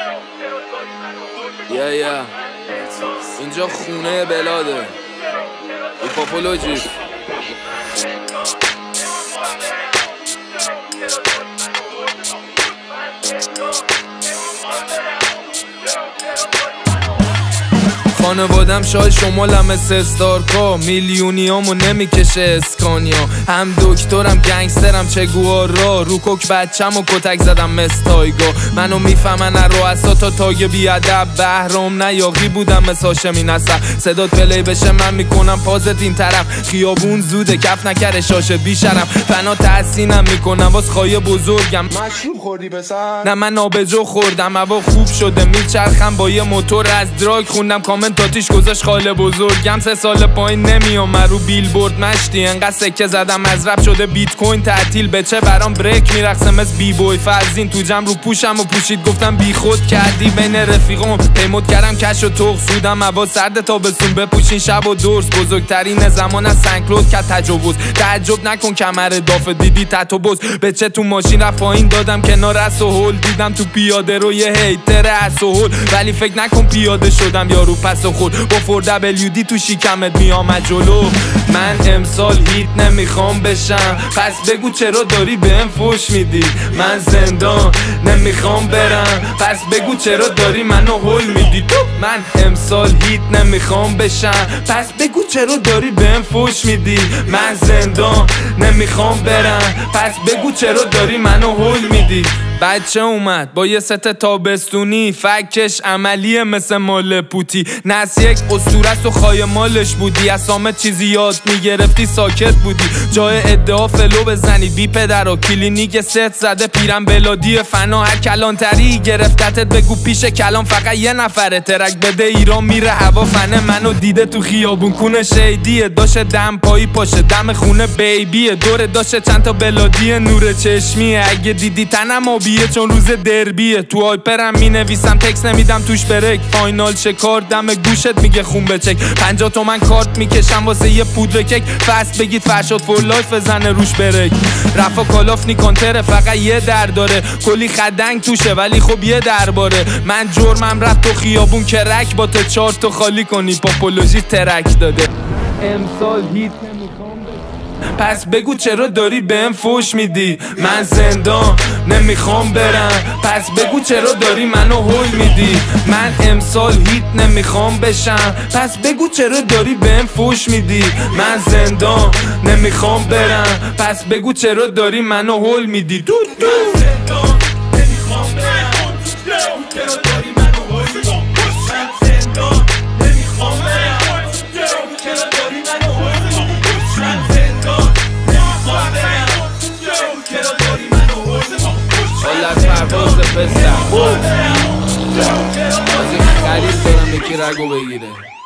اینجا خونه بلاده هیپاپولوژی. خانوادم شای شمالم استارکا، میلیونیامو نمیکشه اسکانیا. هم دکترم گنگسترم چگوارا، رو کوک بچم و کتک زدم مستایگا. منو میفهمن رؤسا تا تاگ بیادب، بهرام نیاقی بودم مثل هاشمی نصر. صدات پلی بشه من میکنم پازت این طرف، خیابون زوده کف نکره شاشه بیشرم. فنا تحسینم میکنم واس خواهی بزرگم. مشروب خوردی پسر؟ نه من آبجو خوردم، هوا خوب شده میچرخم با یه موتور. از دراگ خوندم کامنتاتیش گذاشت خاله بزرگم. 3 سال پایین نمیام رو بیلبورد مشتی، انقدر سکه زدم از رپ شده بیت کوین تعطیل. بچه برام بریک میرقصه مثل بی بوی فرزین، تو جمع رو پوشم و پوشید گفتم بی خود کردی. بین رفیقام پیمود کردم کش و تخ سودم، هوا سرد تابستون بپوشین شب و درس. بزرگترین زمان از سنکلود کرد تجاوز، تعجب نکن کمر دافه دیدی تتو بز. بچه تو ماشین رفت پایین دادم کنار اس و هول، دیدم تو پیاده رو یه هیتر اس و هول، ولی فکر نکن پیاده شدم یارو پس و خود. با 4WD تو شیکمت میام جلو. من امسال هیت نمیخوام بشم، پس بگو چرا داری بهم فوش میدی. من زندان نمیخوام برم، پس بگو چرا داری منو هول میدی. من امسال هیت نمیخوام بشم، پس بگو چرا داری بهم فوش میدی. من زندان نمیخوام برم، پس بگو چرا داری منو هول میدی. بچه اومد با یه ست تابستونی، فکش عملیه مثل مال پوتی. نس یک اسطورست و خای مالش بودی، اسامه چیزی یاد میگرفتی ساکت بودی. جای ادعا فلو بزنی بی پدر و کلینیک ست زده پیرم بلادی فنا. هر کلانتری گرفتتت بگو پیش کلام فقط یه نفره. ترک بده ایران میره هوا فنه، منو دیده تو خیابون کونه شیدیه. داشه دم پایی پاشه دم خونه بیبیه، دوره داشه چند تا بلادی نور چشمیه. اگه دیدی تنم آبیه چون روز دربیه، تو آیپرم می نویسم تکس نمیدم توش برک. فاینال شکار دم گوشت میگه خون بچک، 50 تومن کارت میکشم واسه یه پودر کک. فست بگید فرشاد فور لایف بزنه روش برک. رفا کالاف نیکانتره فقط یه در داره، کلی خدنگ توشه ولی خب یه درباره. من جرمم رفت تو خیابون که رک با 4 تا خالی کنی. پاپولوژی ترک داده امسال هیت پس بگو چرا داری بهم فوش میدی. من زندان نمیخوام برم، پس بگو چرا داری منو هول میدی. من امسال هیت نمیخوام بشم، پس بگو چرا داری بهم فوش میدی. من زندان نمیخوام برم، پس بگو چرا داری منو هول میدی. دو زندان نمیخوام برم، چرا داری منو هول میدی. من زندان نمیخوام برم، چرا داری منو هول میدی. من زندان نمیخوام برم، چرا داری منو هول میدی. حالا از پرواز پسر از این خرید دارم یکی رگو بگیره.